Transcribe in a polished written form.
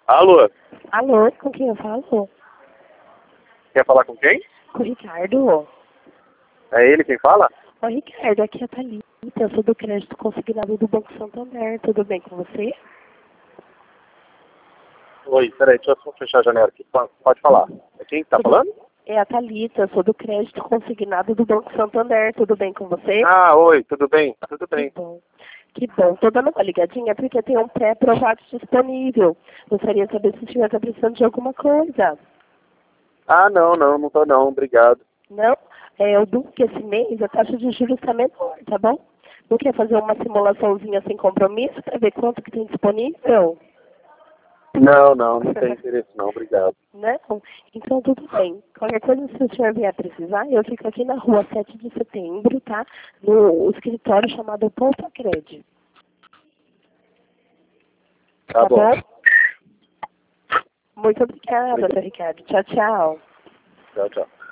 Alô? Alô, com quem eu falo? Quer falar com quem? Com o Ricardo. É ele quem fala? Ô, Ricardo, aqui é a Thalita, eu sou do crédito consignado do Banco Santander. Tudo bem com você? Oi, peraí, deixa eu só fechar a janela aqui. Pode falar. É quem que tá falando? É a Thalita, eu sou do crédito consignado do Banco Santander. Tudo bem com você? Ah, oi, tudo bem? Tudo bem. Que bom. Que bom. Tô dando uma ligadinha porque tem um pré-aprovado disponível. Gostaria de saber se o senhor está precisando de alguma coisa. Ah, não tô não, obrigado. Não? Eu dou que esse mês a taxa de juros está menor, tá bom? Não quer fazer uma simulaçãozinha sem compromisso para ver quanto que tem disponível? Não tem interesse não, obrigado. Não? Então tudo bem. Qualquer coisa, se o senhor vier precisar, eu fico aqui na rua 7 de setembro, tá? No escritório chamado Poupa Cred. Tá bom. Muito obrigada, Ricardo. Tchau, tchau. Tchau, tchau.